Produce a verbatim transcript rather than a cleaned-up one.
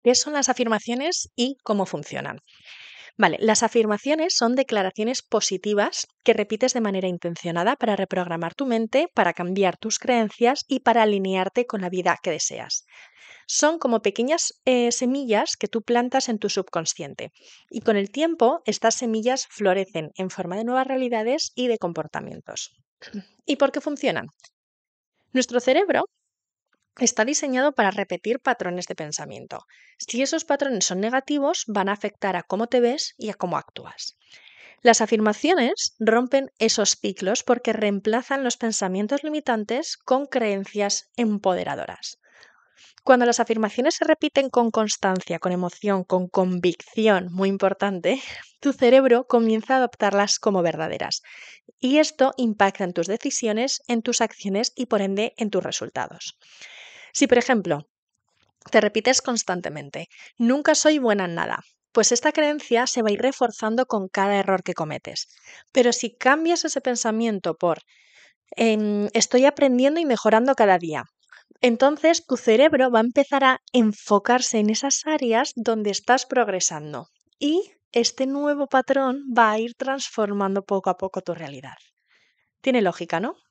¿Qué son las afirmaciones y cómo funcionan? Vale, las afirmaciones son declaraciones positivas que repites de manera intencionada para reprogramar tu mente, para cambiar tus creencias y para alinearte con la vida que deseas. Son como pequeñas eh, semillas que tú plantas en tu subconsciente y con el tiempo estas semillas florecen en forma de nuevas realidades y de comportamientos. ¿Y por qué funcionan? Nuestro cerebro está diseñado para repetir patrones de pensamiento. Si esos patrones son negativos, van a afectar a cómo te ves y a cómo actúas. Las afirmaciones rompen esos ciclos porque reemplazan los pensamientos limitantes con creencias empoderadoras. Cuando las afirmaciones se repiten con constancia, con emoción, con convicción, muy importante, tu cerebro comienza a adoptarlas como verdaderas. Y esto impacta en tus decisiones, en tus acciones y por ende en tus resultados. Si, por ejemplo, te repites constantemente, nunca soy buena en nada, pues esta creencia se va a ir reforzando con cada error que cometes. Pero si cambias ese pensamiento por em, estoy aprendiendo y mejorando cada día, entonces tu cerebro va a empezar a enfocarse en esas áreas donde estás progresando y este nuevo patrón va a ir transformando poco a poco tu realidad. Tiene lógica, ¿no?